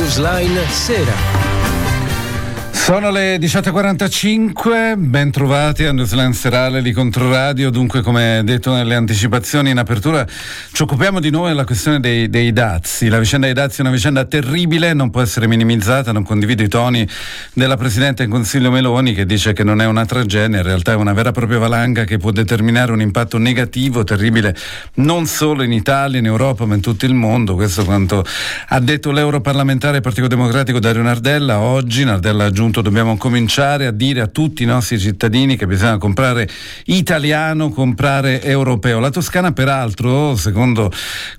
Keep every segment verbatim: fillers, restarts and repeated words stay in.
Newsline Sera. Sono le diciotto e quarantacinque, ben trovati a Newsline Serale di Controradio. Dunque, come detto nelle anticipazioni in apertura, ci occupiamo di nuovo della questione dei, dei dazi. La vicenda dei dazi è una vicenda terribile, non può essere minimizzata. Non condivido i toni della Presidente del Consiglio Meloni, che dice che non è una tragedia, in realtà è una vera e propria valanga che può determinare un impatto negativo, terribile, non solo in Italia, in Europa, ma in tutto il mondo. Questo quanto ha detto l'europarlamentare del Partito Democratico Dario Nardella oggi. Nardella ha aggiunto: dobbiamo cominciare a dire a tutti i nostri cittadini che bisogna comprare italiano, comprare europeo. La Toscana, peraltro, secondo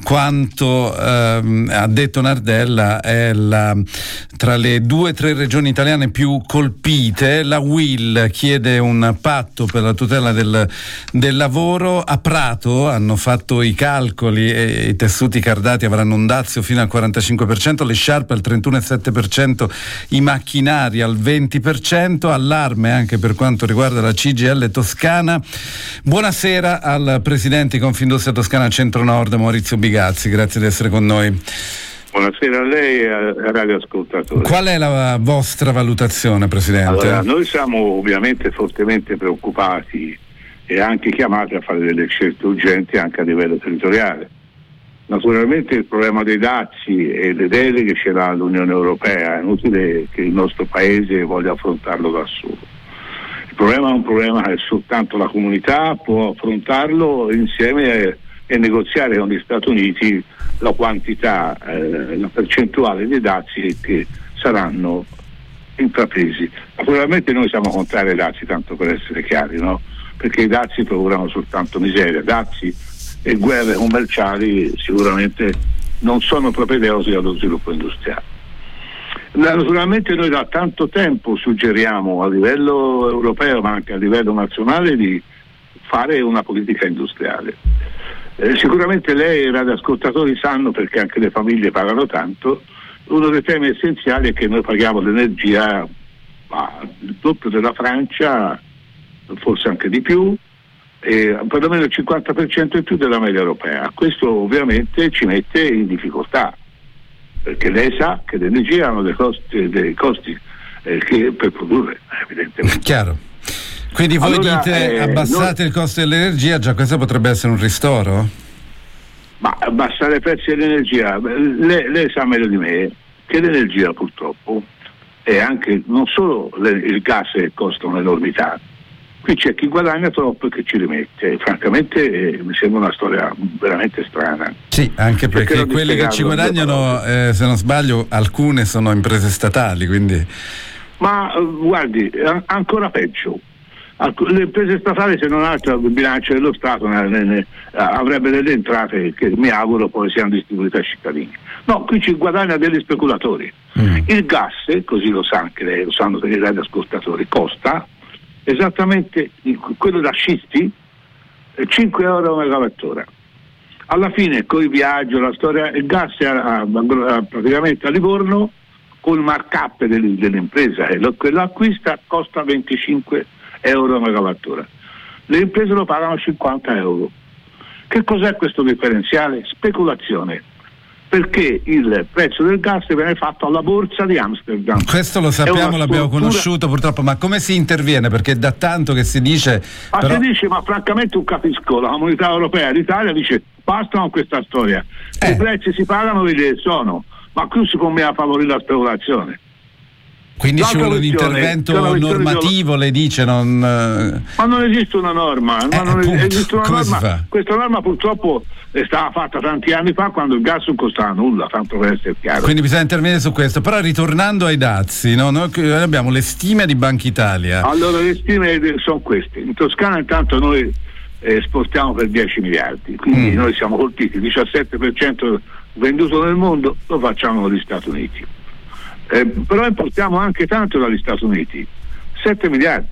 quanto ehm, ha detto Nardella, è la, tra le due o tre regioni italiane più colpite. La U I L chiede un patto per la tutela del, del lavoro. A Prato hanno fatto i calcoli e i tessuti cardati avranno un dazio fino al quarantacinque per cento, le sciarpe al trentuno virgola sette per cento, i macchinari al venti per cento. Allarme anche per quanto riguarda la C G I L Toscana. Buonasera al presidente di Confindustria Toscana Centro Nord, Maurizio Bigazzi, grazie di essere con noi. Buonasera a lei e ai radioascoltatori. Qual è la vostra valutazione, Presidente? Allora, noi siamo ovviamente fortemente preoccupati e anche chiamati a fare delle scelte urgenti anche a livello territoriale. Naturalmente il problema dei dazi e le deleghe ce l'ha l'Unione Europea, è inutile che il nostro Paese voglia affrontarlo da solo. Il problema è un problema che soltanto la comunità può affrontarlo insieme e, e negoziare con gli Stati Uniti la quantità, eh, la percentuale dei dazi che saranno intrapresi. Naturalmente noi siamo contrari ai dazi, tanto per essere chiari, no? Perché i dazi procurano soltanto miseria. Dazi e guerre commerciali sicuramente non sono propedeutiche allo sviluppo industriale. Naturalmente noi da tanto tempo suggeriamo a livello europeo ma anche a livello nazionale di fare una politica industriale. Eh, sicuramente lei e i radioascoltatori sanno, perché anche le famiglie pagano tanto, uno dei temi essenziali è che noi paghiamo l'energia ah, il doppio della Francia, forse anche di più, e perlomeno il cinquanta per cento in più della media europea. Questo ovviamente ci mette in difficoltà, perché lei sa che l'energia hanno dei costi, dei costi eh, che per produrre, evidentemente. Chiaro. Quindi voi allora, dite eh, abbassate noi, il costo dell'energia, già questo potrebbe essere un ristoro? Ma abbassare i prezzi dell'energia, lei, lei sa meglio di me che l'energia purtroppo è anche non solo le, il gas che costa un'enormità. Qui c'è chi guadagna troppo e chi ci rimette. Francamente eh, mi sembra una storia veramente strana. Sì, anche perché, perché quelle che ci guadagnano, eh, se non sbaglio, alcune sono imprese statali, quindi... Ma uh, guardi, a- ancora peggio. Alc- le imprese statali, se non altro, il bilancio dello Stato ne, ne, ne, avrebbe delle entrate che mi auguro poi siano distribuite ai cittadini. No, qui ci guadagna degli speculatori. Mm. Il gas, così lo sa anche lei, lo sanno per i radioascoltatori, costa esattamente quello da scisti cinque euro a megawattora. Alla fine con il viaggio, la storia, il gas è a, a, a, praticamente a Livorno con il markup delle, dell'impresa e lo, quello acquista costa venticinque euro a megawattora. Le imprese lo pagano cinquanta euro. Che cos'è questo differenziale? Speculazione. Perché il prezzo del gas viene fatto alla borsa di Amsterdam. Questo lo sappiamo, l'abbiamo struttura... conosciuto purtroppo, ma come si interviene? Perché da tanto che si dice... Ma però... si dice, ma francamente non capisco, la comunità europea, l'Italia dice basta con questa storia, eh. I prezzi si pagano dove sono, ma qui si come a favorire la speculazione. Quindi ci vuole un intervento normativo, lei dice, non... Ma non esiste una norma, eh, ma non appunto, esiste una come norma. Si fa? Questa norma purtroppo è stata fatta tanti anni fa quando il gas non costava nulla, tanto per essere chiaro. Quindi bisogna intervenire su questo. Però ritornando ai dazi, no? Noi abbiamo le stime di Banca Italia. Allora le stime sono queste. In Toscana intanto noi esportiamo per dieci miliardi, quindi mm. noi siamo colpiti, il diciassette per cento venduto nel mondo lo facciamo negli Stati Uniti. Eh, però importiamo anche tanto dagli Stati Uniti, sette miliardi,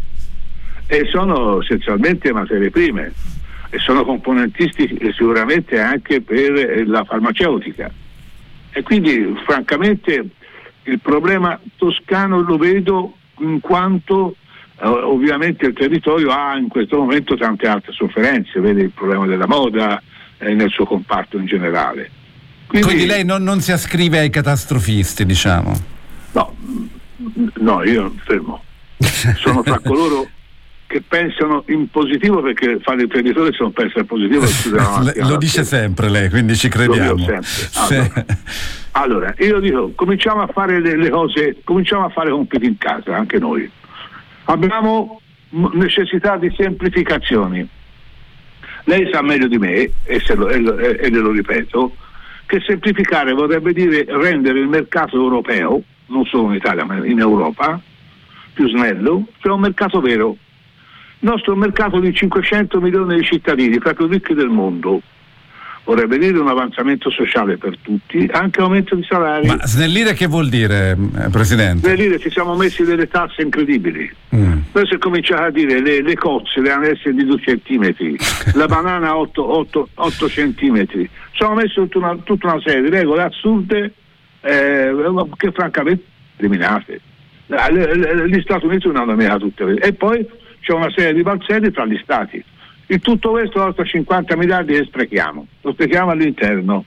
e sono essenzialmente materie prime e sono componentisti sicuramente anche per la farmaceutica, e quindi francamente il problema toscano lo vedo in quanto eh, ovviamente il territorio ha in questo momento tante altre sofferenze, vede il problema della moda eh, nel suo comparto in generale. Quindi, Quindi lei non, non si ascrive ai catastrofisti, diciamo? No, no, io fermo. Sono tra coloro che pensano in positivo, perché fare l'imprenditore se non pensa in positivo lo, lo dice sempre lei, quindi ci crediamo. Lo sempre. Allora, allora, io dico, cominciamo a fare le, le cose, cominciamo a fare compiti in casa, anche noi. Abbiamo necessità di semplificazioni. Lei sa meglio di me, e, se lo, e, e, e lo ripeto, che semplificare vorrebbe dire rendere il mercato europeo, non solo in Italia ma in Europa, più snello, cioè un mercato vero. Il nostro mercato di cinquecento milioni di cittadini, tra i più ricchi del mondo, vorrebbe dire un avanzamento sociale per tutti, anche aumento di salari. Ma snellire che vuol dire, Presidente? Snellire, ci siamo messi delle tasse incredibili. Mm. Poi si è cominciato a dire le, le cozze devono essere di due centimetri, la banana otto centimetri. Ci hanno messo tutta una, tutta una serie di regole assurde eh, che francamente eliminate. Gli Stati Uniti non hanno mica tutte le... E poi c'è una serie di balzelli tra gli Stati. In tutto questo nostro cinquanta miliardi che sprechiamo, lo sprechiamo all'interno.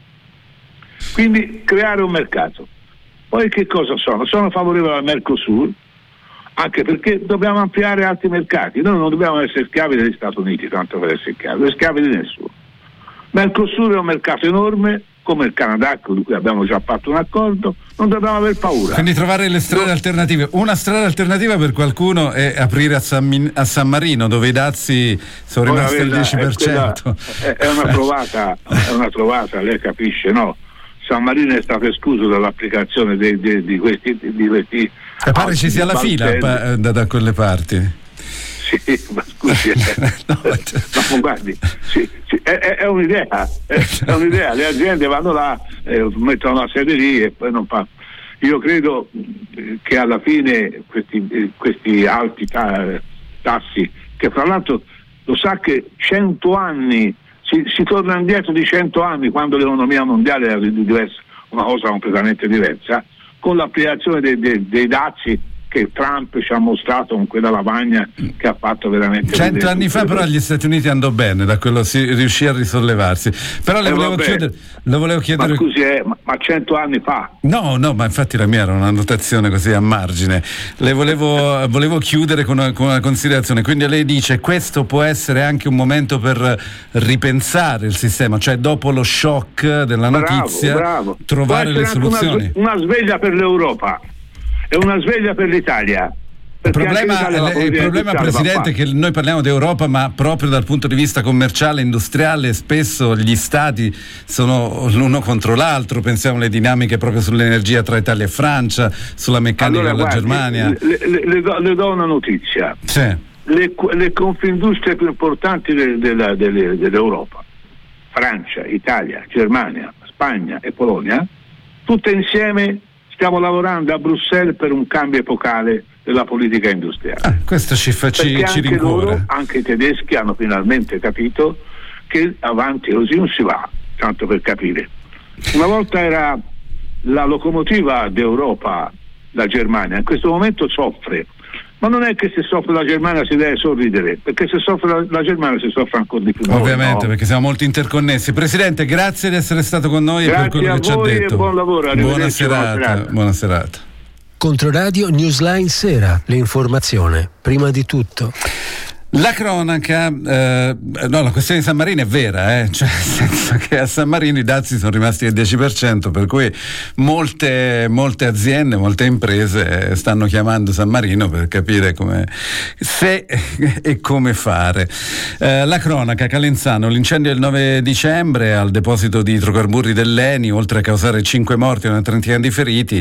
Quindi creare un mercato. Poi che cosa sono? Sono favorevole al Mercosur, anche perché dobbiamo ampliare altri mercati. Noi non dobbiamo essere schiavi degli Stati Uniti, tanto per essere schiavi, schiavi di nessuno. Mercosur è un mercato enorme, come il Canada, con cui abbiamo già fatto un accordo, non dobbiamo aver paura. Quindi trovare le strade no. alternative. Una strada alternativa per qualcuno è aprire a San, Min- a San Marino, dove i dazi sono Poi rimasti al dieci per cento. È, è una trovata, è una trovata, lei capisce, no? San Marino è stato escluso dall'applicazione di, di, di questi di questi e pare ci sia la fila pa- da, da quelle parti. Sì, ma scusi, eh. no, ma guardi, sì, sì, è, è, è un'idea, è, è un'idea. Le aziende vanno là, eh, mettono la sede lì e poi non fa. Io credo che alla fine questi, questi alti ta- tassi, che fra l'altro lo sa che cento anni si, si torna indietro di cento anni, quando l'economia mondiale era diversa, una cosa completamente diversa, con l'applicazione dei, dei, dei dazi che Trump ci ha mostrato con quella lavagna che ha fatto veramente cento anni fa. Però gli Stati Uniti andò bene, da quello si riuscì a risollevarsi. Però le eh, volevo, chiudere, le volevo chiedere ma scusi eh, ma, ma cento anni fa no no ma infatti la mia era una notazione così a margine. Le volevo volevo chiudere con una, con una considerazione. Quindi lei dice questo può essere anche un momento per ripensare il sistema, cioè dopo lo shock della notizia bravo, bravo. trovare le soluzioni. Una, una sveglia per l'Europa è una sveglia per l'Italia. Il problema, il problema Presidente, è che noi parliamo di Europa, ma proprio dal punto di vista commerciale, industriale, spesso gli stati sono l'uno contro l'altro. Pensiamo alle dinamiche proprio sull'energia tra Italia e Francia, sulla meccanica allora, della guardi, Germania. Le, le, le, do, le do una notizia. Sì. Le, le confindustrie più importanti de, de, de, de, dell'Europa, Francia, Italia, Germania, Spagna e Polonia, tutte insieme stiamo lavorando a Bruxelles per un cambio epocale della politica industriale. Ah, questo ci, fa, ci, Perché ci anche rincuora. loro, anche i tedeschi, hanno finalmente capito che avanti così non si va, tanto per capire. Una volta era la locomotiva d'Europa la Germania, in questo momento soffre. Ma non è che se soffre la Germania si deve sorridere, perché se soffre la, la Germania si soffre ancora di più. Ovviamente, no? Perché siamo molto interconnessi. Presidente, grazie di essere stato con noi grazie e per quello che ci ha detto. E buon lavoro, buona serata, buona serata. Buona serata. Controradio Newsline Sera, l'informazione prima di tutto. La cronaca, eh, no, la questione di San Marino è vera, eh? Cioè, nel senso che a San Marino i dazi sono rimasti al dieci per cento, per cui molte, molte aziende, molte imprese stanno chiamando San Marino per capire come, se e come fare. Eh, la cronaca, Calenzano, l'incendio del nove dicembre al deposito di idrocarburi dell'Eni, oltre a causare cinque morti e una trentina di feriti,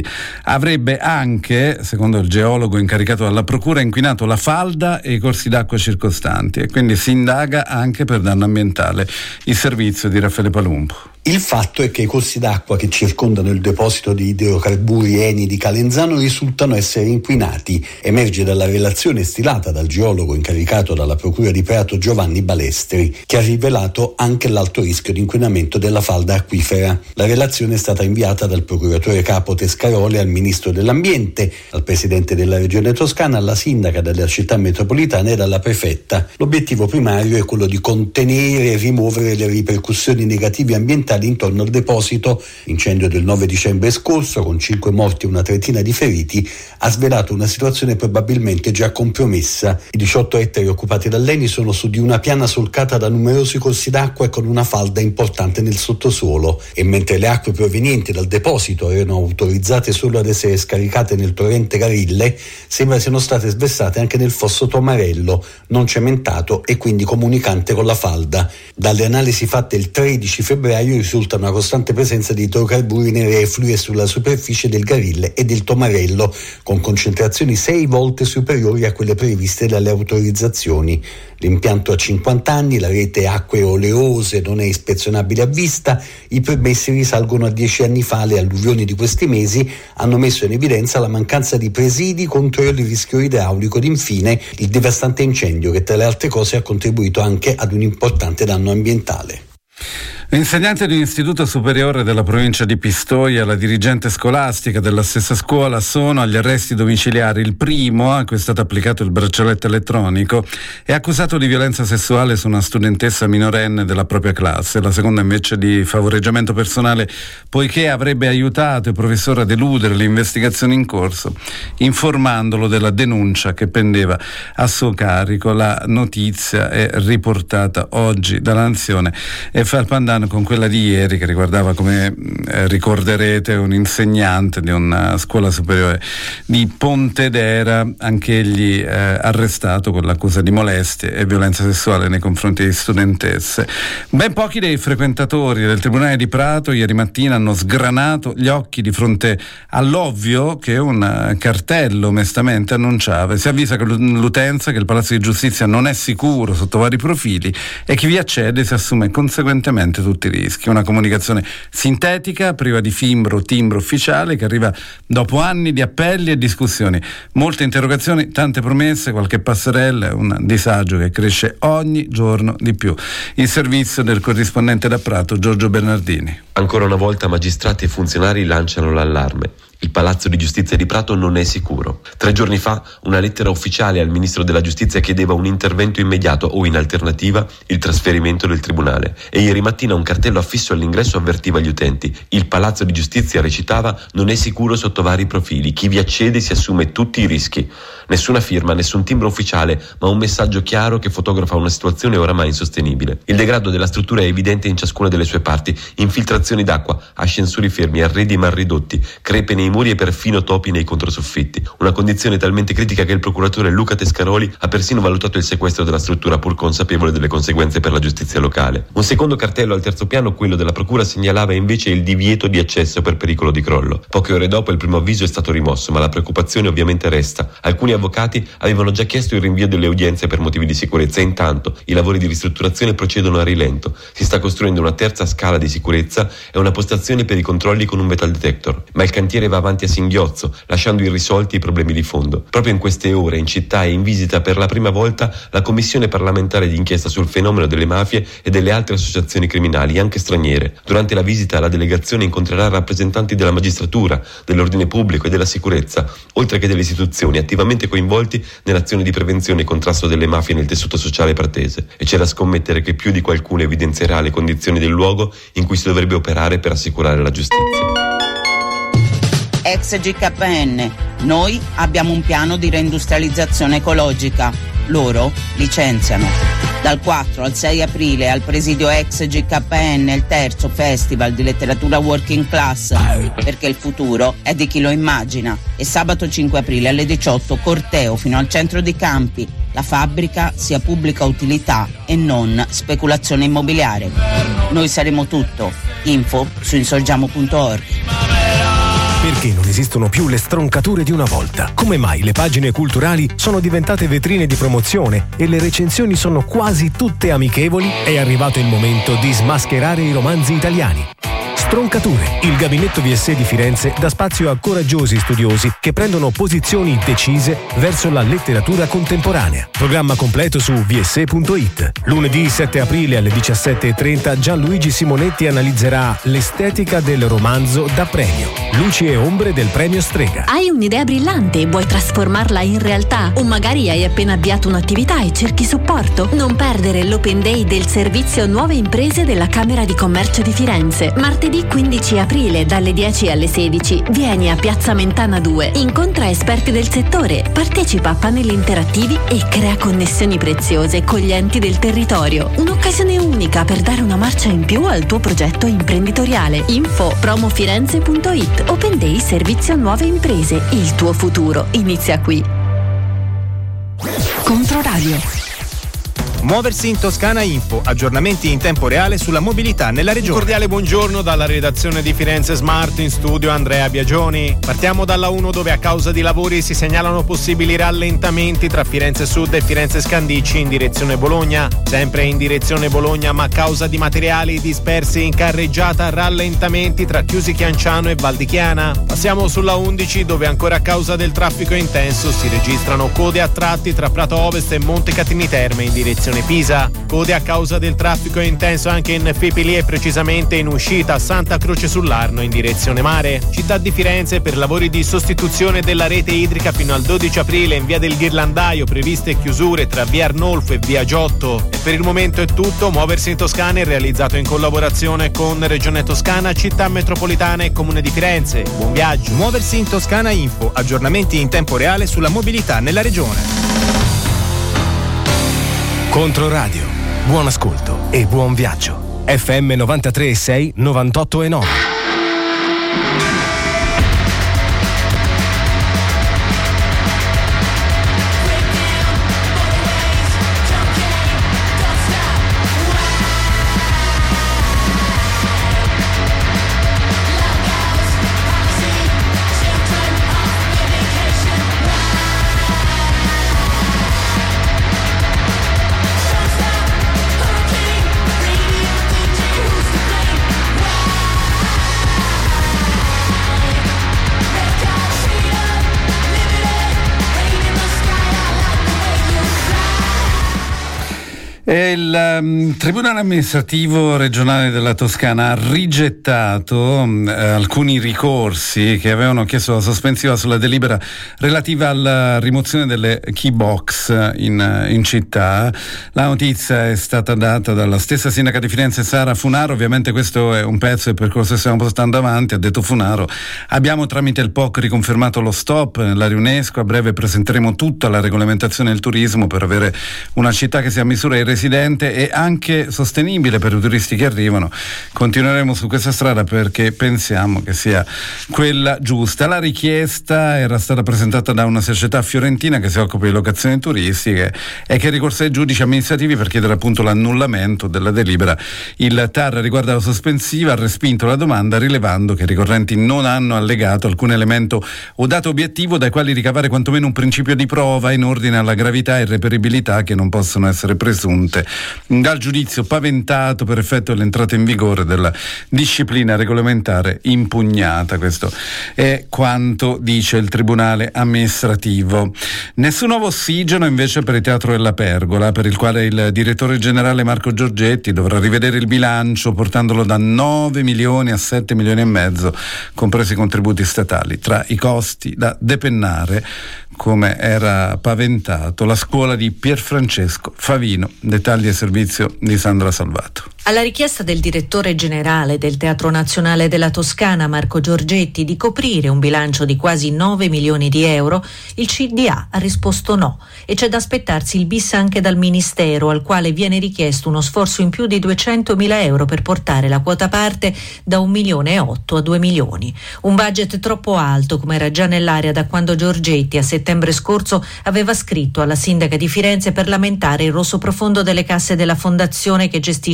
avrebbe anche, secondo il geologo incaricato dalla procura, inquinato la falda e i corsi d'acqua circostanti. Costanti e quindi si indaga anche per danno ambientale. Il servizio di Raffaele Palumbo. Il fatto è che i corsi d'acqua che circondano il deposito di idrocarburi Eni di Calenzano risultano essere inquinati. Emerge dalla relazione stilata dal geologo incaricato dalla Procura di Prato Giovanni Balestri, che ha rivelato anche l'alto rischio di inquinamento della falda acquifera. La relazione è stata inviata dal procuratore capo Tescaroli al Ministro dell'Ambiente, al Presidente della Regione Toscana, alla Sindaca della Città Metropolitana e alla Prefetta. L'obiettivo primario è quello di contenere e rimuovere le ripercussioni negative ambientali fondamentali intorno al deposito. L'incendio del nove dicembre scorso, con cinque morti e una trentina di feriti, ha svelato una situazione probabilmente già compromessa. I diciotto ettari occupati dall'Eni sono su di una piana solcata da numerosi corsi d'acqua e con una falda importante nel sottosuolo, e mentre le acque provenienti dal deposito erano autorizzate solo ad essere scaricate nel torrente Garille, sembra siano state sversate anche nel fosso Tomarello, non cementato e quindi comunicante con la falda. Dalle analisi fatte il tredici febbraio risulta una costante presenza di idrocarburi nei reflui e sulla superficie del Garille e del Tomarello, con concentrazioni sei volte superiori a quelle previste dalle autorizzazioni. L'impianto ha cinquanta anni, la rete acque oleose non è ispezionabile a vista, i permessi risalgono a dieci anni fa. Le alluvioni di questi mesi hanno messo in evidenza la mancanza di presidi contro il rischio idraulico ed infine il devastante incendio che tra le altre cose ha contribuito anche ad un importante danno ambientale. L'insegnante di un istituto superiore della provincia di Pistoia e la dirigente scolastica della stessa scuola sono agli arresti domiciliari. Il primo, a cui è stato applicato il braccialetto elettronico, è accusato di violenza sessuale su una studentessa minorenne della propria classe. La seconda invece di favoreggiamento personale, poiché avrebbe aiutato il professore a deludere le investigazioni in corso, informandolo della denuncia che pendeva a suo carico. La notizia è riportata oggi dalla Nazione e fa il pandan con quella di ieri, che riguardava, come eh, ricorderete, un insegnante di una scuola superiore di Pontedera, anch'egli eh, arrestato con l'accusa di molestie e violenza sessuale nei confronti di studentesse. Ben pochi dei frequentatori del Tribunale di Prato ieri mattina hanno sgranato gli occhi di fronte all'ovvio che un cartello onestamente annunciava. Si avvisa l'utenza che il Palazzo di Giustizia non è sicuro sotto vari profili e chi vi accede si assume conseguentemente tutti i rischi. Una comunicazione sintetica, priva di fimbro, timbro ufficiale, che arriva dopo anni di appelli e discussioni, molte interrogazioni, tante promesse, qualche passerella, un disagio che cresce ogni giorno di più. Il servizio del corrispondente da Prato, Giorgio Bernardini. Ancora una volta magistrati e funzionari lanciano l'allarme. Il Palazzo di Giustizia di Prato non è sicuro. Tre giorni fa una lettera ufficiale al Ministro della Giustizia chiedeva un intervento immediato o, in alternativa, il trasferimento del Tribunale. E ieri mattina un cartello affisso all'ingresso avvertiva gli utenti. Il Palazzo di Giustizia, recitava, non è sicuro sotto vari profili. Chi vi accede si assume tutti i rischi. Nessuna firma, nessun timbro ufficiale, ma un messaggio chiaro che fotografa una situazione oramai insostenibile. Il degrado della struttura è evidente in ciascuna delle sue parti. Infiltrazioni d'acqua, ascensori fermi, arredi mal ridotti, crepe nei muri e perfino topi nei controsoffitti. Una condizione talmente critica che il procuratore Luca Tescaroli ha persino valutato il sequestro della struttura, pur consapevole delle conseguenze per la giustizia locale. Un secondo cartello al terzo piano, quello della procura, segnalava invece il divieto di accesso per pericolo di crollo. Poche ore dopo il primo avviso è stato rimosso, ma la preoccupazione ovviamente resta. Alcuni avvocati avevano già chiesto il rinvio delle udienze per motivi di sicurezza e intanto i lavori di ristrutturazione procedono a rilento. Si sta costruendo una terza scala di sicurezza e una postazione per i controlli con un metal detector, ma il cantiere va avanti a singhiozzo, lasciando irrisolti i problemi di fondo. Proprio in queste ore in città è in visita per la prima volta la Commissione parlamentare di inchiesta sul fenomeno delle mafie e delle altre associazioni criminali, anche straniere. Durante la visita la delegazione incontrerà rappresentanti della magistratura, dell'ordine pubblico e della sicurezza, oltre che delle istituzioni attivamente coinvolti nell'azione di prevenzione e contrasto delle mafie nel tessuto sociale pratese. E c'è da scommettere che più di qualcuno evidenzierà le condizioni del luogo in cui si dovrebbe operare per assicurare la giustizia. Ex G K N, noi abbiamo un piano di reindustrializzazione ecologica, loro licenziano. Dal quattro al sei aprile al presidio ex G K N, il terzo festival di letteratura working class, perché il futuro è di chi lo immagina. E sabato cinque aprile alle diciotto corteo fino al centro di Campi. La fabbrica sia pubblica utilità e non speculazione immobiliare. Noi saremo tutto. Info su insorgiamo punto org. Perché non esistono più le stroncature di una volta? Come mai le pagine culturali sono diventate vetrine di promozione e le recensioni sono quasi tutte amichevoli? È arrivato il momento di smascherare i romanzi italiani. Stroncature. Il gabinetto V S di Firenze dà spazio a coraggiosi studiosi che prendono posizioni decise verso la letteratura contemporanea. Programma completo su v s punto i t. Lunedì sette aprile alle diciassette e trenta Gianluigi Simonetti analizzerà l'estetica del romanzo da premio. Luci e ombre del premio Strega. Hai un'idea brillante e vuoi trasformarla in realtà? O magari hai appena avviato un'attività e cerchi supporto? Non perdere l'Open Day del servizio Nuove Imprese della Camera di Commercio di Firenze. Martedì quindici aprile dalle dieci alle sedici. Vieni a Piazza Mentana due. Incontra esperti del settore, partecipa a panel interattivi e crea connessioni preziose con gli enti del territorio. Un'occasione unica per dare una marcia in più al tuo progetto imprenditoriale. Info promofirenze punto i t. Open Day Servizio Nuove Imprese. Il tuo futuro inizia qui. Controradio. Muoversi in Toscana Info, aggiornamenti in tempo reale sulla mobilità nella regione. Un cordiale buongiorno dalla redazione di Firenze Smart, in studio Andrea Biagioni. Partiamo dalla uno, dove a causa di lavori si segnalano possibili rallentamenti tra Firenze Sud e Firenze Scandicci in direzione Bologna. Sempre in direzione Bologna, ma a causa di materiali dispersi in carreggiata, rallentamenti tra Chiusi Chianciano e Val di Chiana. Passiamo sulla undici, dove ancora a causa del traffico intenso si registrano code a tratti tra Prato Ovest e Montecatini Terme in direzione Pisa. Code a causa del traffico intenso anche in Fipili e precisamente in uscita a Santa Croce sull'Arno in direzione mare. Città di Firenze, per lavori di sostituzione della rete idrica fino al dodici aprile in via del Ghirlandaio previste chiusure tra via Arnolfo e via Giotto. E per il momento è tutto. Muoversi in Toscana è realizzato in collaborazione con Regione Toscana, Città Metropolitana e Comune di Firenze. Buon viaggio. Muoversi in Toscana Info, aggiornamenti in tempo reale sulla mobilità nella regione. Controradio. Buon ascolto e buon viaggio. F M novantatré e sei, novantotto e nove. E il um, Tribunale amministrativo regionale della Toscana ha rigettato um, alcuni ricorsi che avevano chiesto la sospensiva sulla delibera relativa alla rimozione delle key box in, in città. La notizia è stata data dalla stessa sindaca di Firenze, Sara Funaro. Ovviamente questo è un pezzo del percorso che stiamo portando avanti. Ha detto Funaro: abbiamo tramite il P O C riconfermato lo stop nell'area UNESCO, a breve presenteremo tutta la regolamentazione del turismo per avere una città che sia a misura di residente e anche sostenibile per i turisti che arrivano. Continueremo su questa strada perché pensiamo che sia quella giusta. La richiesta era stata presentata da una società fiorentina che si occupa di locazioni turistiche e che ricorse ai giudici amministrativi per chiedere appunto l'annullamento della delibera. Il T A R, riguardo alla sospensiva, ha respinto la domanda rilevando che i ricorrenti non hanno allegato alcun elemento o dato obiettivo dai quali ricavare quantomeno un principio di prova in ordine alla gravità e reperibilità che non possono essere presunte dal giudizio paventato per effetto dell'entrata in vigore della disciplina regolamentare impugnata. Questo è quanto dice il Tribunale amministrativo. Nessun nuovo ossigeno invece per il Teatro della Pergola, per il quale il direttore generale Marco Giorgetti dovrà rivedere il bilancio portandolo da nove milioni a sette milioni e mezzo, compresi i contributi statali. Tra i costi da depennare, come era paventato, la scuola di Pierfrancesco Favino. Dettagli e servizio di Sandra Salvato. Alla richiesta del direttore generale del Teatro Nazionale della Toscana, Marco Giorgetti, di coprire un bilancio di quasi nove milioni di euro, il C D A ha risposto no e c'è da aspettarsi il bis anche dal Ministero, al quale viene richiesto uno sforzo in più di duecentomila euro per portare la quota parte da un milione e otto a due milioni. Un budget troppo alto, come era già nell'aria da quando Giorgetti a settembre scorso aveva scritto alla sindaca di Firenze per lamentare il rosso profondo delle casse della fondazione che gestisce per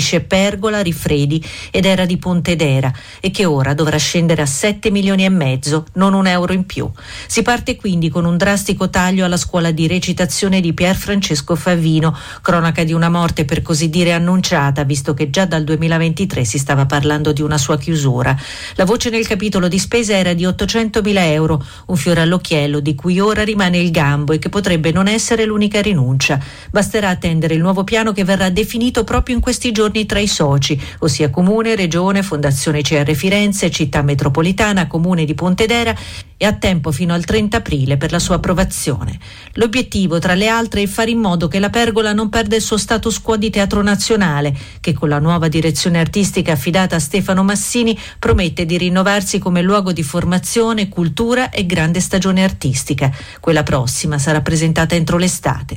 Pergola, Rifredi ed era di Pontedera e che ora dovrà scendere a sette milioni e mezzo, non un euro in più. Si parte quindi con un drastico taglio alla scuola di recitazione di Pier Francesco Favino, cronaca di una morte per così dire annunciata, visto che già dal duemilaventitré si stava parlando di una sua chiusura. La voce nel capitolo di spesa era di ottocentomila euro, un fiore all'occhiello di cui ora rimane il gambo e che potrebbe non essere l'unica rinuncia. Basterà attendere il nuovo piano che verrà definito proprio in questi giorni tra i soci, ossia Comune, Regione, Fondazione C R Firenze, Città Metropolitana, Comune di Pontedera, e ha tempo fino al trenta aprile per la sua approvazione. L'obiettivo, tra le altre, è fare in modo che la Pergola non perda il suo status quo di teatro nazionale, che con la nuova direzione artistica affidata a Stefano Massini promette di rinnovarsi come luogo di formazione, cultura e grande stagione artistica. Quella prossima sarà presentata entro l'estate.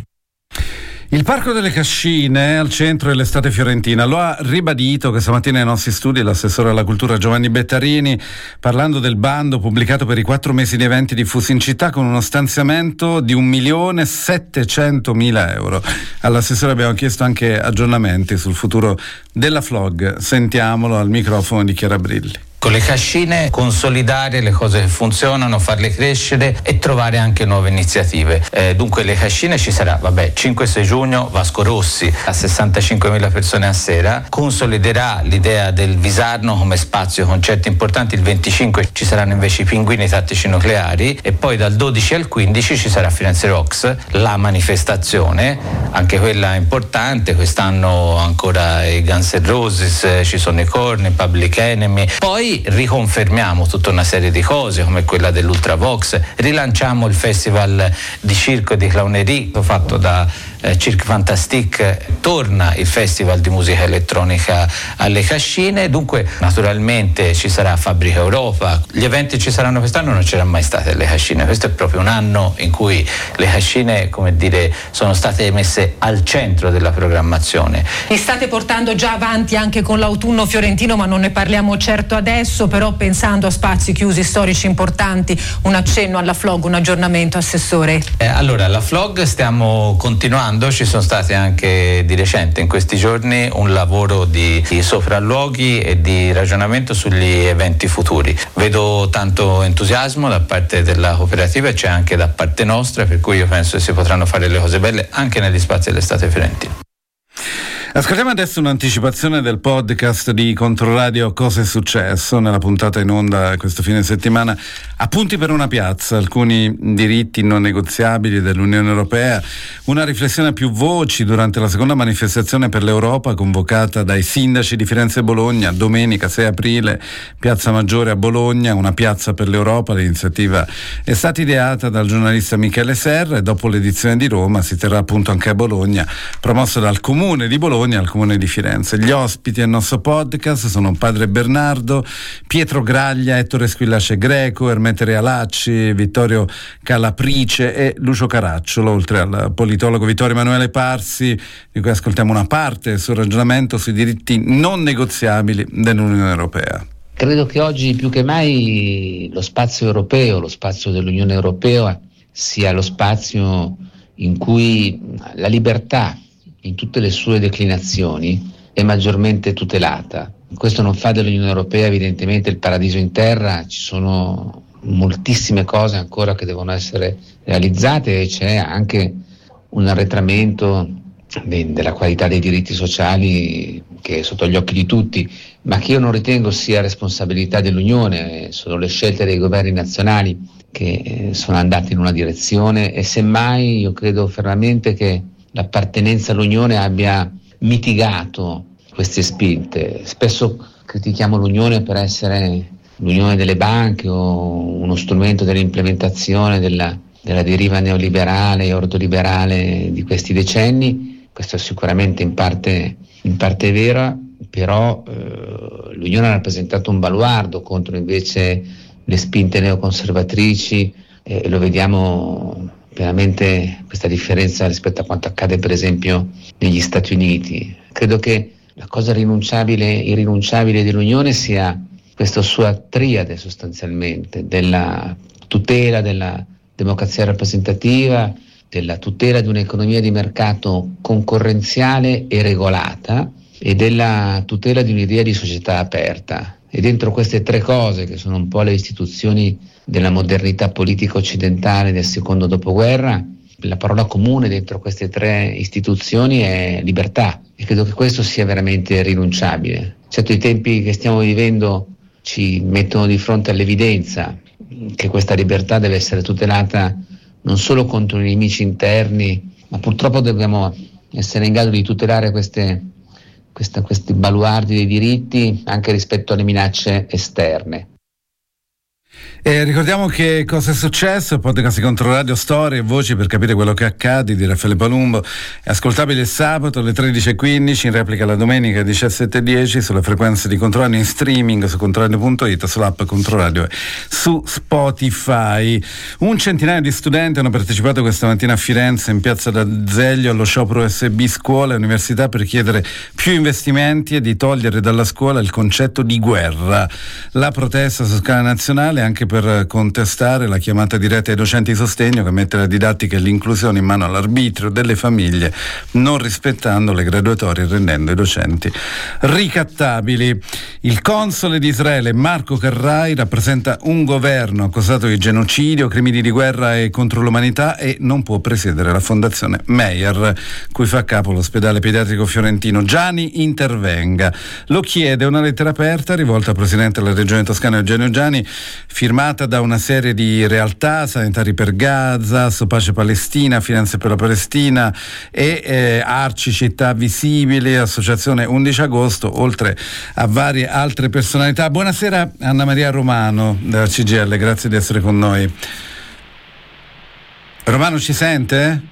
Il Parco delle Cascine al centro dell'estate fiorentina lo ha ribadito questa mattina ai nostri studi l'assessore alla cultura Giovanni Bettarini, parlando del bando pubblicato per i quattro mesi di eventi diffusi in città con uno stanziamento di un milione settecentomila euro. All'assessore abbiamo chiesto anche aggiornamenti sul futuro della F L O G. Sentiamolo al microfono di Chiara Brilli. Con le cascine consolidare le cose che funzionano, farle crescere e trovare anche nuove iniziative. Eh, dunque le cascine ci sarà, vabbè, cinque sei giugno Vasco Rossi a sessantacinquemila persone a sera, consoliderà l'idea del Visarno come spazio concerti importanti, il venticinque ci saranno invece i Pinguini Tattici Nucleari e poi dal dodici al quindici ci sarà Firenze Rocks, la manifestazione, anche quella importante, quest'anno ancora i Guns N' Roses, ci sono i Korn, i Public Enemy, poi riconfermiamo tutta una serie di cose come quella dell'Ultravox, rilanciamo il festival di circo e di clownerie fatto da eh, Cirque Fantastique, torna il festival di musica elettronica alle Cascine, dunque naturalmente ci sarà Fabbrica Europa, gli eventi ci saranno quest'anno, non c'era mai state alle Cascine, questo è proprio un anno in cui le Cascine, come dire, sono state messe al centro della programmazione. Li state portando già avanti anche con l'autunno fiorentino, ma non ne parliamo certo adesso. Però pensando a spazi chiusi storici importanti, un accenno alla F L O G, un aggiornamento, assessore? Eh, allora, la F L O G stiamo continuando, ci sono stati anche di recente in questi giorni un lavoro di, di sopralluoghi e di ragionamento sugli eventi futuri. Vedo tanto entusiasmo da parte della cooperativa e c'è anche da parte nostra, per cui io penso che si potranno fare le cose belle anche negli spazi dell'estate fiorentina. Ascoltiamo adesso un'anticipazione del podcast di Controradio Cosa è successo nella puntata in onda questo fine settimana. Appunti per una piazza, alcuni diritti non negoziabili dell'Unione Europea, una riflessione a più voci durante la seconda manifestazione per l'Europa convocata dai sindaci di Firenze e Bologna domenica sei aprile, Piazza Maggiore a Bologna, una piazza per l'Europa. L'iniziativa è stata ideata dal giornalista Michele Serra e dopo l'edizione di Roma si terrà appunto anche a Bologna, promossa dal Comune di Bologna al Comune di Firenze. Gli ospiti al nostro podcast sono Padre Bernardo, Pietro Graglia, Ettore Squillace Greco, Ermete Realacci, Vittorio Calaprice e Lucio Caracciolo, oltre al politologo Vittorio Emanuele Parsi, di cui ascoltiamo una parte del suo ragionamento sui diritti non negoziabili dell'Unione Europea. Credo che oggi più che mai lo spazio europeo, lo spazio dell'Unione Europea sia lo spazio in cui la libertà in tutte le sue declinazioni è maggiormente tutelata. Questo non fa dell'Unione Europea evidentemente il paradiso in terra, ci sono moltissime cose ancora che devono essere realizzate e c'è anche un arretramento de- della qualità dei diritti sociali che è sotto gli occhi di tutti, ma che io non ritengo sia responsabilità dell'Unione, sono le scelte dei governi nazionali che sono andate in una direzione e semmai io credo fermamente che l'appartenenza all'Unione abbia mitigato queste spinte. Spesso critichiamo l'Unione per essere l'Unione delle banche o uno strumento dell'implementazione della, della deriva neoliberale e ordoliberale di questi decenni. Questo è sicuramente in parte, in parte vera, però eh, l'Unione ha rappresentato un baluardo contro invece le spinte neoconservatrici e eh, lo vediamo veramente questa differenza rispetto a quanto accade per esempio negli Stati Uniti. Credo che la cosa rinunciabile, irrinunciabile dell'Unione sia questa sua triade sostanzialmente, della tutela della democrazia rappresentativa, della tutela di un'economia di mercato concorrenziale e regolata e della tutela di un'idea di società aperta. E dentro queste tre cose, che sono un po' le istituzioni della modernità politica occidentale del secondo dopoguerra, la parola comune dentro queste tre istituzioni è libertà, e credo che questo sia veramente irrinunciabile. Certo, i tempi che stiamo vivendo ci mettono di fronte all'evidenza che questa libertà deve essere tutelata non solo contro i nemici interni, ma purtroppo dobbiamo essere in grado di tutelare queste, questa, questi baluardi dei diritti anche rispetto alle minacce esterne. E ricordiamo che cosa è successo, il podcast di Controradio, storie e voci per capire quello che accade di Raffaele Palumbo è ascoltabile il sabato alle tredici e quindici, in replica la domenica alle diciassette e dieci sulle frequenze di Controradio, in streaming su controradio punto it, sull'app Controradio e su Spotify. Un centinaio di studenti hanno partecipato questa mattina a Firenze in piazza d'Azeglio allo sciopero S B Scuola e Università per chiedere più investimenti e di togliere dalla scuola il concetto di guerra. La protesta su scala nazionale anche per contestare la chiamata diretta ai docenti di sostegno che mette la didattica e l'inclusione in mano all'arbitrio delle famiglie, non rispettando le graduatorie e rendendo i docenti ricattabili. Il console di Israele Marco Carrai rappresenta un governo accusato di genocidio, crimini di guerra e contro l'umanità e non può presiedere la fondazione Meyer, cui fa capo l'ospedale pediatrico fiorentino. Gianni intervenga. Lo chiede una lettera aperta rivolta al presidente della regione toscana Eugenio Gianni, firmata da una serie di realtà, Sanitari per Gaza, Sopace Palestina, Finanze per la Palestina e eh, Arci Città Visibili, Associazione undici agosto, oltre a varie altre personalità. Buonasera Anna Maria Romano della C G I L, grazie di essere con noi. Romano, ci sente?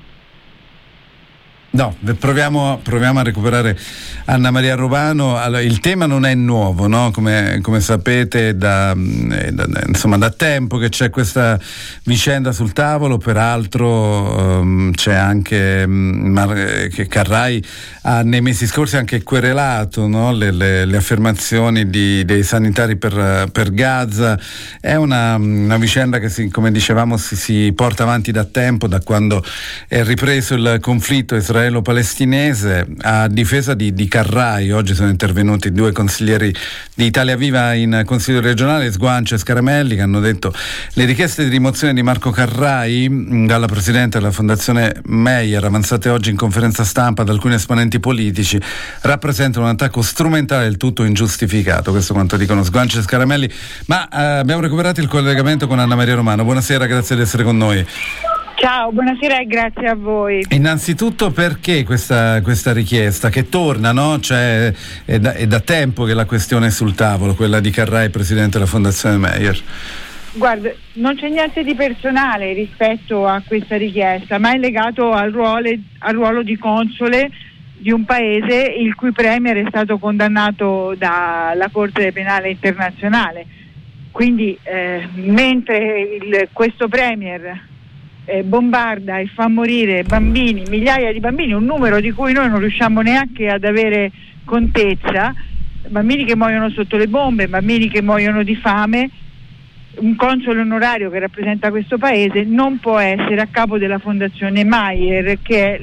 No, proviamo, proviamo a recuperare Anna Maria Romano. Allora, il tema non è nuovo, no? Come, come sapete da, da, insomma, da tempo che c'è questa vicenda sul tavolo, peraltro um, c'è anche um, che Carrai ha nei mesi scorsi anche querelato, no? le, le, le affermazioni di, dei sanitari per, per Gaza. È una, una vicenda che si, come dicevamo si, si porta avanti da tempo, da quando è ripreso il conflitto israelo-palestinese. A difesa di, di Carrai oggi sono intervenuti due consiglieri di Italia Viva in Consiglio regionale, Sguancio e Scaramelli, che hanno detto le richieste di rimozione di Marco Carrai dalla Presidente della Fondazione Meyer, avanzate oggi in conferenza stampa da alcuni esponenti politici, rappresentano un attacco strumentale del tutto ingiustificato. Questo quanto dicono Sguancio e Scaramelli. Ma eh, abbiamo recuperato il collegamento con Anna Maria Romano. Buonasera, grazie di essere con noi. Ciao, buonasera e grazie a voi. Innanzitutto, perché questa, questa richiesta che torna, no? Cioè, è, da, è da tempo che la questione è sul tavolo, quella di Carrai, presidente della Fondazione Meyer. Guarda, non c'è niente di personale rispetto a questa richiesta, ma è legato al ruolo, al ruolo di console di un paese il cui premier è stato condannato dalla Corte Penale Internazionale. Quindi eh, mentre il, questo premier Eh, bombarda e fa morire bambini, migliaia di bambini, un numero di cui noi non riusciamo neanche ad avere contezza, bambini che muoiono sotto le bombe, bambini che muoiono di fame, un console onorario che rappresenta questo paese non può essere a capo della Fondazione Meyer, che è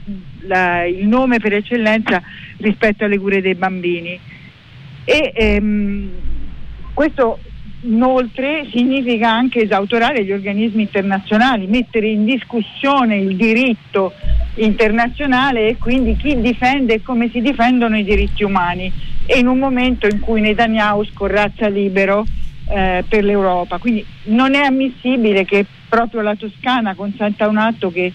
la, il nome per eccellenza rispetto alle cure dei bambini. E ehm, questo inoltre significa anche esautorare gli organismi internazionali, mettere in discussione il diritto internazionale e quindi chi difende e come si difendono i diritti umani, e in un momento in cui Netanyahu scorrazza libero eh, per l'Europa. Quindi non è ammissibile che proprio la Toscana consenta un atto che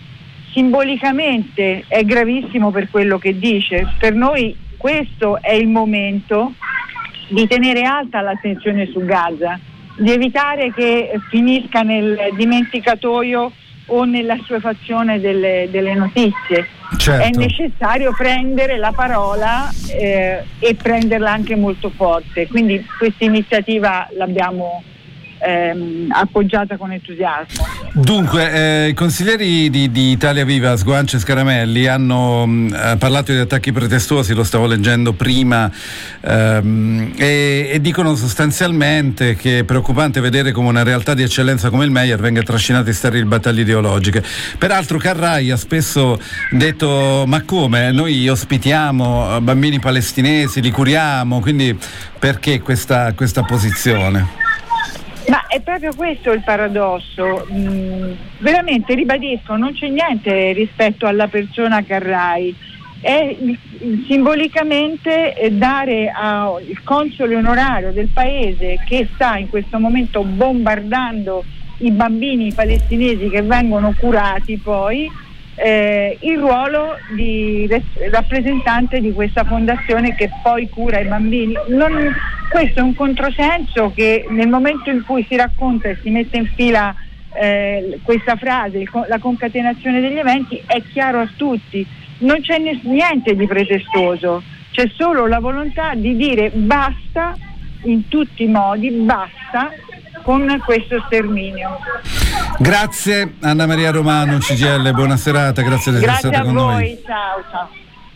simbolicamente è gravissimo per quello che dice. Per noi questo è il momento di tenere alta l'attenzione su Gaza, di evitare che finisca nel dimenticatoio o nella assuefazione delle, delle notizie. Certo. È necessario prendere la parola eh, e prenderla anche molto forte, quindi questa iniziativa l'abbiamo, ehm, appoggiata con entusiasmo. Dunque, eh, i consiglieri di, di Italia Viva, Sguanci e Scaramelli, hanno mh, parlato di attacchi pretestuosi, lo stavo leggendo prima, ehm, e, e dicono sostanzialmente che è preoccupante vedere come una realtà di eccellenza come il Meyer venga trascinata in sterili battaglie ideologiche. Peraltro Carrai ha spesso detto: ma come? Noi ospitiamo bambini palestinesi, li curiamo, quindi perché questa, questa posizione? Ma è proprio questo il paradosso, mm, veramente ribadisco, non c'è niente rispetto alla persona Carrai, è simbolicamente dare al console onorario del paese che sta in questo momento bombardando i bambini palestinesi che vengono curati poi eh, il ruolo di rappresentante di questa fondazione che poi cura i bambini. Non, questo è un controsenso che nel momento in cui si racconta e si mette in fila eh, questa frase, il, la concatenazione degli eventi, è chiaro a tutti, non c'è niente di pretestuoso, c'è solo la volontà di dire basta in tutti i modi, basta con questo sterminio. Grazie Anna Maria Romano, C G I L, buona serata, grazie di essere stata con noi. Grazie a voi, ciao ciao.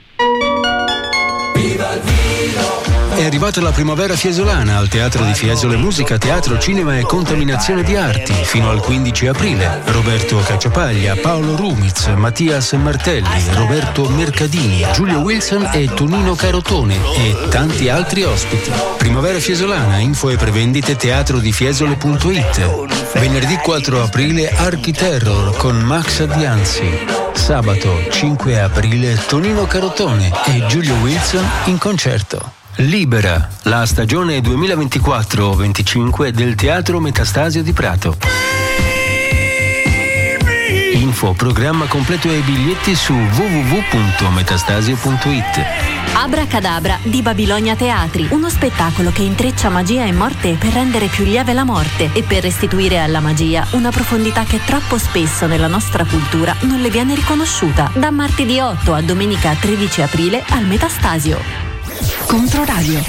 Viva il vino! È arrivata la primavera fiesolana al Teatro di Fiesole Musica, Teatro, Cinema e Contaminazione di Arti fino al quindici aprile. Roberto Cacciapaglia, Paolo Rumiz, Mattias Martelli, Roberto Mercadini, Giulio Wilson e Tonino Carotone e tanti altri ospiti. Primavera fiesolana, info e prevendite teatro di fiesole punto it. Venerdì quattro aprile Archi Terror con Max Addianzi. Sabato cinque aprile Tonino Carotone e Giulio Wilson in concerto. Libera, la stagione duemilaventiquattro venticinque del Teatro Metastasio di Prato. Info, programma completo e biglietti su w w w punto metastasio punto it. Abracadabra di Babilonia Teatri, uno spettacolo che intreccia magia e morte per rendere più lieve la morte e per restituire alla magia una profondità che troppo spesso nella nostra cultura non le viene riconosciuta. Da martedì otto a domenica tredici aprile al Metastasio. Controradio.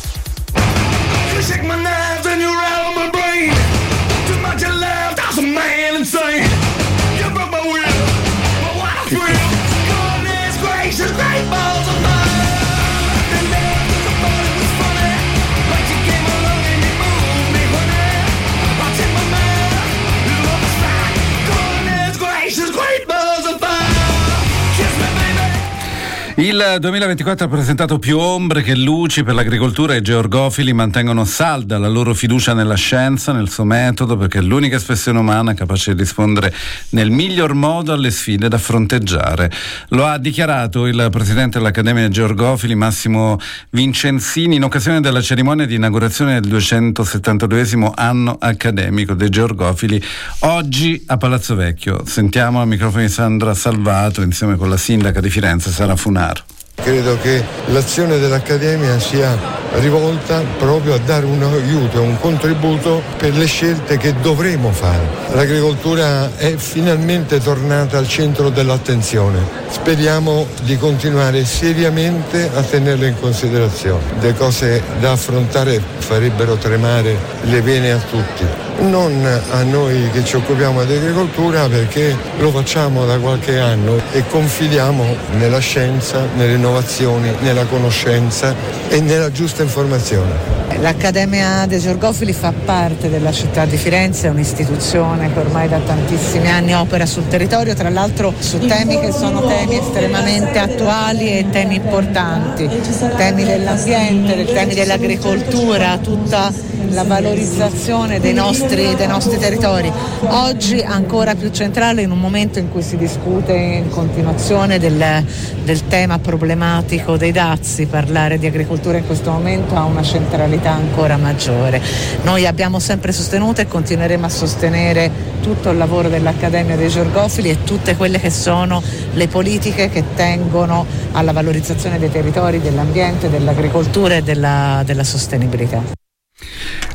Il duemilaventiquattro ha presentato più ombre che luci per l'agricoltura e i georgofili mantengono salda la loro fiducia nella scienza, nel suo metodo, perché è l'unica espressione umana capace di rispondere nel miglior modo alle sfide da fronteggiare. Lo ha dichiarato il presidente dell'Accademia dei Georgofili, Massimo Vincenzini, in occasione della cerimonia di inaugurazione del duecentosettantaduesimo anno accademico dei Georgofili, oggi a Palazzo Vecchio. Sentiamo al microfono di Sandra Salvato insieme con la sindaca di Firenze, Sara Funaro. Credo che l'azione dell'Accademia sia rivolta proprio a dare un aiuto, un contributo per le scelte che dovremo fare. L'agricoltura è finalmente tornata al centro dell'attenzione. Speriamo di continuare seriamente a tenerla in considerazione. Le cose da affrontare farebbero tremare le vene a tutti. Non a noi che ci occupiamo di agricoltura, perché lo facciamo da qualche anno e confidiamo nella scienza, nelle innovazioni, nella conoscenza e nella giusta informazione. L'Accademia dei Georgofili fa parte della città di Firenze, è un'istituzione che ormai da tantissimi anni opera sul territorio, tra l'altro su temi che sono temi estremamente attuali e temi importanti, temi dell'ambiente, temi dell'agricoltura, tutta la valorizzazione dei nostri, dei nostri territori. Oggi ancora più centrale in un momento in cui si discute in continuazione del, del tema problematico dei dazi. Parlare di agricoltura in questo momento ha una centralità ancora maggiore. Noi abbiamo sempre sostenuto e continueremo a sostenere tutto il lavoro dell'Accademia dei Georgofili e tutte quelle che sono le politiche che tengono alla valorizzazione dei territori, dell'ambiente, dell'agricoltura e della, della sostenibilità.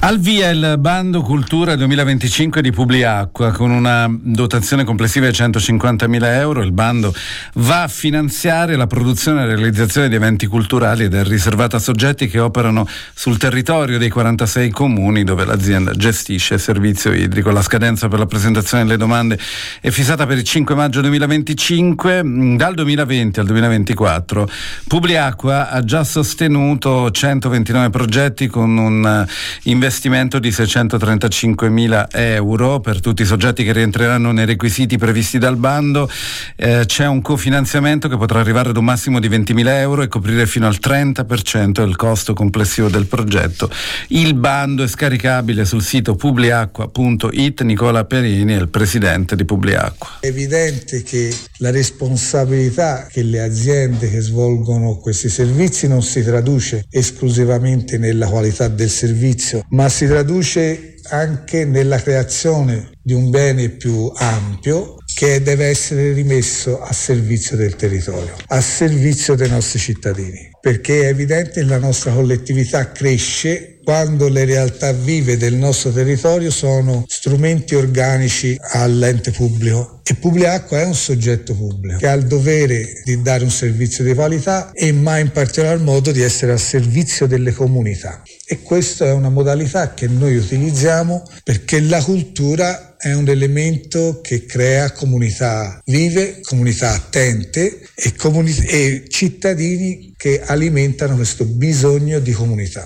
Al via il bando Cultura duemilaventicinque di Publiacqua con una dotazione complessiva di centocinquantamila euro. Il bando va a finanziare la produzione e realizzazione di eventi culturali ed è riservato a soggetti che operano sul territorio dei quarantasei comuni dove l'azienda gestisce il servizio idrico. La scadenza per la presentazione delle domande è fissata per il cinque maggio duemilaventicinque. Dal duemilaventi al duemilaventiquattro Publiacqua ha già sostenuto centoventinove progetti con un investimento investimento di seicentotrentacinquemila euro per tutti i soggetti che rientreranno nei requisiti previsti dal bando. Eh, c'è un cofinanziamento che potrà arrivare ad un massimo di ventimila euro e coprire fino al trenta per cento del costo complessivo del progetto. Il bando è scaricabile sul sito publiacqua punto it. Nicola Perini è il presidente di Publiacqua. È evidente che la responsabilità che le aziende che svolgono questi servizi non si traduce esclusivamente nella qualità del servizio, ma si traduce anche nella creazione di un bene più ampio che deve essere rimesso a servizio del territorio, a servizio dei nostri cittadini, perché è evidente che la nostra collettività cresce quando le realtà vive del nostro territorio sono strumenti organici all'ente pubblico, e Publiacqua è un soggetto pubblico che ha il dovere di dare un servizio di qualità e ma in particolar modo di essere a servizio delle comunità, e questa è una modalità che noi utilizziamo perché la cultura è un elemento che crea comunità vive, comunità attente e, comuni- e cittadini che alimentano questo bisogno di comunità.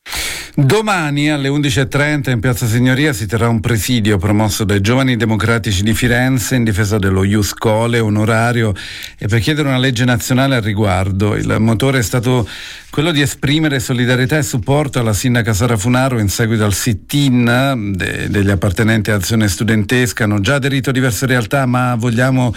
Domani alle undici e trenta in Piazza Signoria si terrà un presidio promosso dai Giovani Democratici di Firenze in difesa dello Ius Scholae onorario e per chiedere una legge nazionale al riguardo. Il motore è stato quello di esprimere solidarietà e supporto alla sindaca Sara Funaro in seguito al sit-in de- degli appartenenti all'azione studentesca. Hanno già aderito diverse realtà, ma vogliamo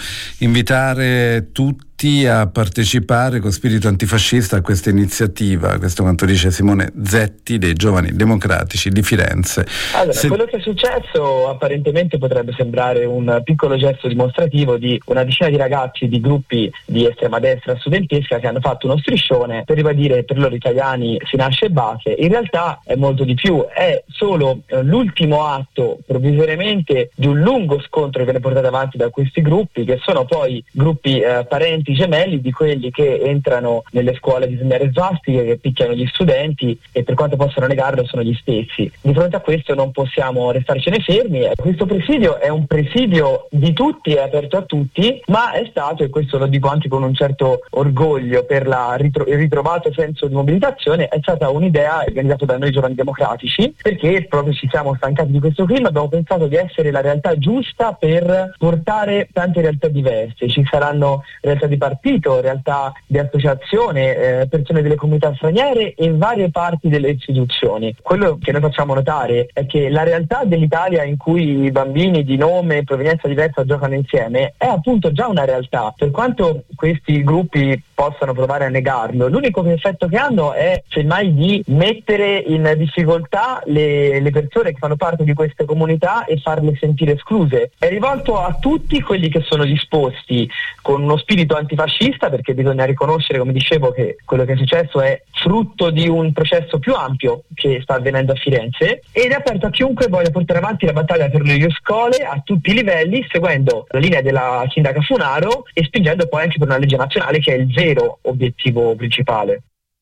invitare tutti a partecipare con spirito antifascista a questa iniziativa. Questo quanto dice Simone Zetti dei Giovani Democratici di Firenze. Allora, Se... quello che è successo apparentemente potrebbe sembrare un piccolo gesto dimostrativo di una decina di ragazzi di gruppi di estrema destra studentesca che hanno fatto uno striscione per ribadire per loro italiani si nasce e base. In realtà è molto di più, è solo eh, l'ultimo atto provvisoriamente di un lungo scontro che viene portato avanti da questi gruppi, che sono poi gruppi eh, parenti gemelli di quelli che entrano nelle scuole a disegnare svastiche, che picchiano gli studenti e per quanto possano negarlo sono gli stessi. Di fronte a questo non possiamo restarcene fermi. Questo presidio è un presidio di tutti, è aperto a tutti, ma è stato, e questo lo dico anche con un certo orgoglio per la ritro- il ritrovato senso di mobilitazione, è stata un'idea organizzata da noi Giovani Democratici, perché proprio ci siamo stancati di questo clima, abbiamo pensato di essere la realtà giusta per portare tante realtà diverse. Ci saranno realtà di partito, realtà di associazione, eh, persone delle comunità straniere e varie parti delle istituzioni. Quello che noi facciamo notare è che la realtà dell'Italia in cui i bambini di nome e provenienza diversa giocano insieme è appunto già una realtà. Per quanto questi gruppi possano provare a negarlo, l'unico effetto che hanno è semmai di mettere in difficoltà le, le persone che fanno parte di queste comunità e farle sentire escluse. È rivolto a tutti quelli che sono disposti con uno spirito antifascista, perché bisogna riconoscere, come dicevo, che quello che è successo è frutto di un processo più ampio che sta avvenendo a Firenze, ed è aperto a chiunque voglia portare avanti la battaglia per le Ius Scholae a tutti i livelli, seguendo la linea della sindaca Funaro e spingendo poi anche per una legge nazionale che è il vero obiettivo principale.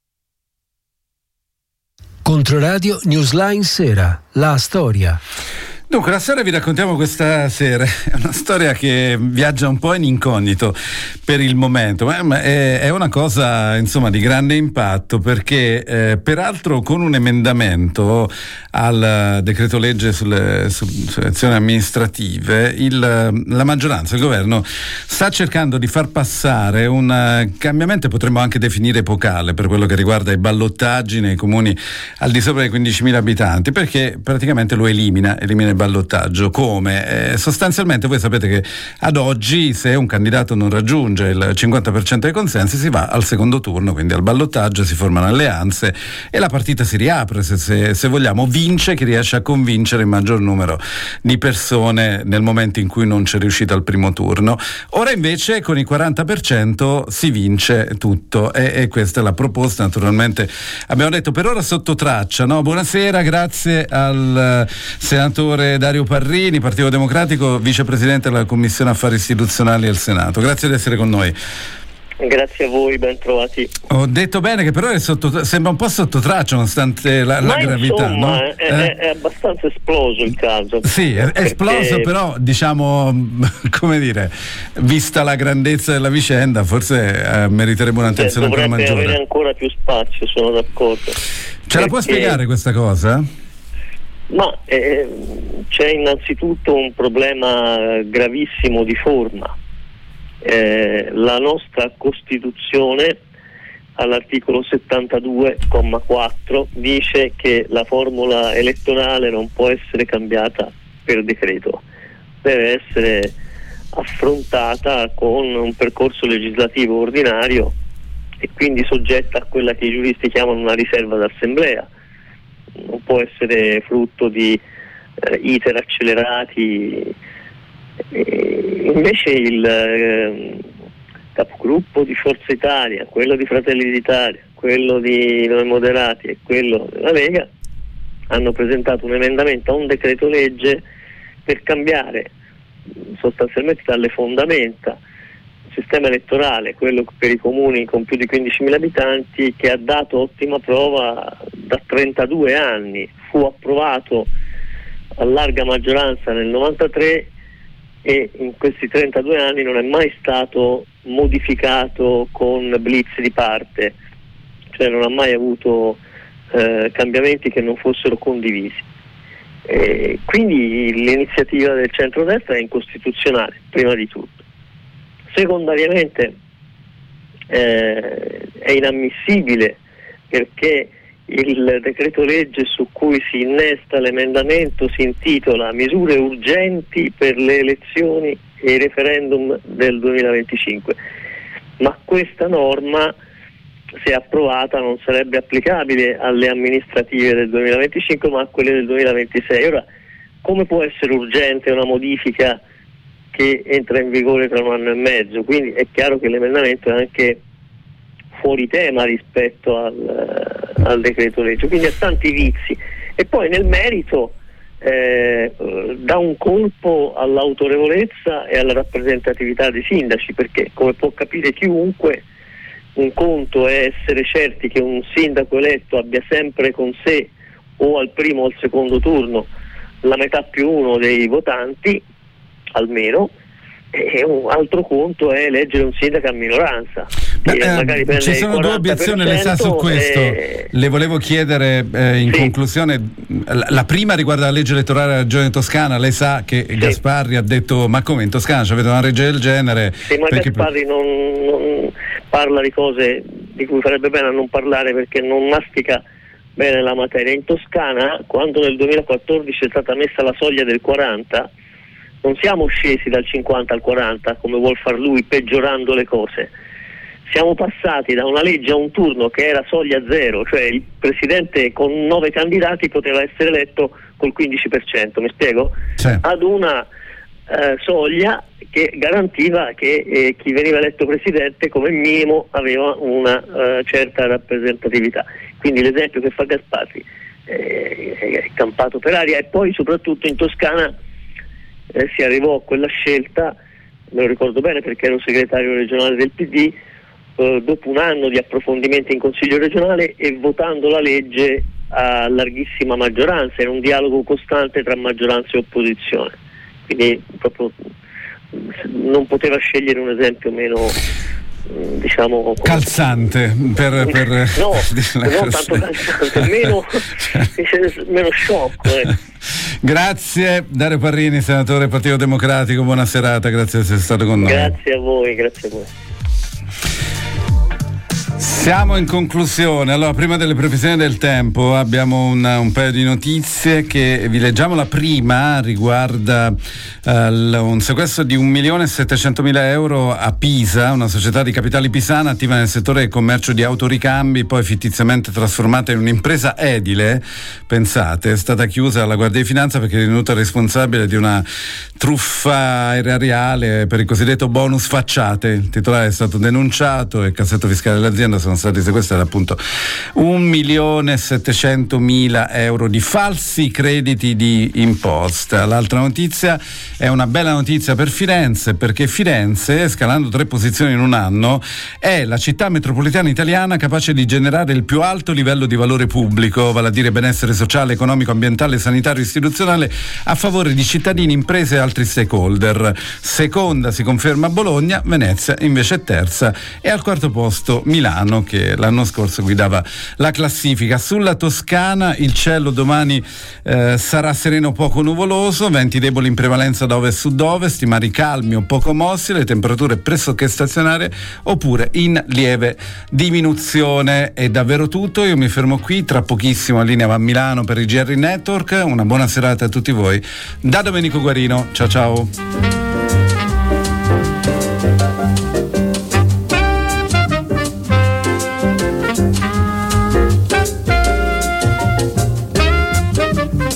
Controradio Newsline Sera, la storia. Dunque, la storia vi raccontiamo questa sera è una storia che viaggia un po' in incognito per il momento, ma è, è una cosa insomma di grande impatto, perché eh, peraltro con un emendamento al decreto legge sulle, su, sulle azioni amministrative il, la maggioranza, il governo sta cercando di far passare un cambiamento, potremmo anche definire epocale, per quello che riguarda i ballottaggi nei comuni al di sopra dei quindicimila abitanti, perché praticamente lo elimina, elimina il ballottaggio. Come? Eh, sostanzialmente voi sapete che ad oggi se un candidato non raggiunge il cinquanta per cento dei consensi si va al secondo turno, quindi al ballottaggio, si formano alleanze e la partita si riapre, se, se, se vogliamo vince chi riesce a convincere il maggior numero di persone nel momento in cui non c'è riuscito al primo turno. Ora invece con il quaranta per cento si vince tutto e, e questa è la proposta. Naturalmente abbiamo detto per ora sotto traccia, no? Buonasera, grazie al senatore Dario Parrini, Partito Democratico, vicepresidente della Commissione Affari Istituzionali al Senato. Grazie di essere con noi. Grazie a voi, ben trovati. Ho detto bene che però è sotto, sembra un po' sotto traccia nonostante la, la gravità, insomma, no? è, eh? è abbastanza esploso il caso. Sì, è perché... esploso, però diciamo, come dire, vista la grandezza della vicenda, forse eh, meriterebbe un'attenzione ancora maggiore. Dovrebbe avere ancora più spazio, sono d'accordo. Ce perché... la può spiegare questa cosa? Ma eh, c'è innanzitutto un problema gravissimo di forma. Eh, la nostra Costituzione all'articolo settantadue comma quattro dice che la formula elettorale non può essere cambiata per decreto, deve essere affrontata con un percorso legislativo ordinario e quindi soggetta a quella che i giuristi chiamano una riserva d'assemblea, non può essere frutto di eh, iter accelerati. E invece il eh, capogruppo di Forza Italia, quello di Fratelli d'Italia, quello di Noi Moderati e quello della Lega hanno presentato un emendamento a un decreto legge per cambiare sostanzialmente dalle fondamenta il sistema elettorale, quello per i comuni con più di quindicimila abitanti, che ha dato ottima prova da trentadue anni. Fu approvato a larga maggioranza nel novantatré e in questi trentadue anni non è mai stato modificato con blitz di parte, cioè non ha mai avuto eh, cambiamenti che non fossero condivisi. E quindi l'iniziativa del centrodestra è incostituzionale, prima di tutto. Secondariamente eh, è inammissibile perché il decreto legge su cui si innesta l'emendamento si intitola Misure urgenti per le elezioni e i referendum del duemilaventicinque, ma questa norma, se approvata, non sarebbe applicabile alle amministrative del duemilaventicinque ma a quelle del duemilaventisei. Ora, come può essere urgente una modifica che entra in vigore tra un anno e mezzo? Quindi è chiaro che l'emendamento è anche fuori tema rispetto al, al decreto legge, quindi ha tanti vizi. E poi nel merito eh, dà un colpo all'autorevolezza e alla rappresentatività dei sindaci, perché come può capire chiunque, un conto è essere certi che un sindaco eletto abbia sempre con sé o al primo o al secondo turno la metà più uno dei votanti almeno, e un altro conto è eleggere un sindaco a minoranza. Beh, eh, ci sono due obiezioni, le sa su questo. E... Le volevo chiedere eh, in sì. conclusione, la, la prima riguarda la legge elettorale della Regione Toscana. Lei sa che sì. Gasparri ha detto ma come in Toscana ci avete una legge del genere? Sì, ma perché... Gasparri non, non parla di cose di cui farebbe bene a non parlare, perché non mastica bene la materia. In Toscana, quando nel duemilaquattordici è stata messa la soglia del quaranta, non siamo scesi dal cinquanta al quaranta come vuol far lui, peggiorando le cose. Siamo passati da una legge a un turno che era soglia zero, cioè il presidente con nove candidati poteva essere eletto col quindici per cento, mi spiego? Sì. Ad una eh, soglia che garantiva che eh, chi veniva eletto presidente come minimo aveva una eh, certa rappresentatività. Quindi l'esempio che fa Gasparri eh, è campato per aria. E poi soprattutto in Toscana Eh, si arrivò a quella scelta, me lo ricordo bene perché ero segretario regionale del P D, eh, dopo un anno di approfondimenti in Consiglio regionale e votando la legge a larghissima maggioranza, in un dialogo costante tra maggioranza e opposizione. Quindi proprio non poteva scegliere un esempio meno, diciamo, calzante per, per no, non tanto calzante, meno, meno sciocco. Eh. Grazie Dario Parrini, senatore Partito Democratico, buona serata, grazie di essere stato con noi. Grazie a voi, grazie a voi. Siamo in conclusione. Allora, prima delle previsioni del tempo abbiamo un, un paio di notizie che vi leggiamo. La prima riguarda uh, un sequestro di un milione e settecentomila euro a Pisa, una società di capitali pisana attiva nel settore del commercio di autoricambi, poi fittiziamente trasformata in un'impresa edile. Pensate, è stata chiusa dalla Guardia di Finanza perché è divenuta responsabile di una truffa erariale per il cosiddetto bonus facciate. Il titolare è stato denunciato e il cassetto fiscale dell'azienda sono stati sequestrati appunto un milione e settecentomila euro di falsi crediti di imposta. L'altra notizia è una bella notizia per Firenze, perché Firenze, scalando tre posizioni in un anno, è la città metropolitana italiana capace di generare il più alto livello di valore pubblico, vale a dire benessere sociale, economico, ambientale, sanitario, istituzionale, a favore di cittadini, imprese e altri stakeholder. Seconda si conferma Bologna, Venezia invece è terza, e al quarto posto Milano, che l'anno scorso guidava la classifica. Sulla Toscana il cielo domani eh, sarà sereno poco nuvoloso, venti deboli in prevalenza da ovest sud-ovest, i mari calmi o poco mossi, le temperature pressoché stazionarie oppure in lieve diminuzione. È davvero tutto, io mi fermo qui, tra pochissimo a linea va a Milano per i G R Network. Una buona serata a tutti voi da Domenico Guarino, ciao ciao.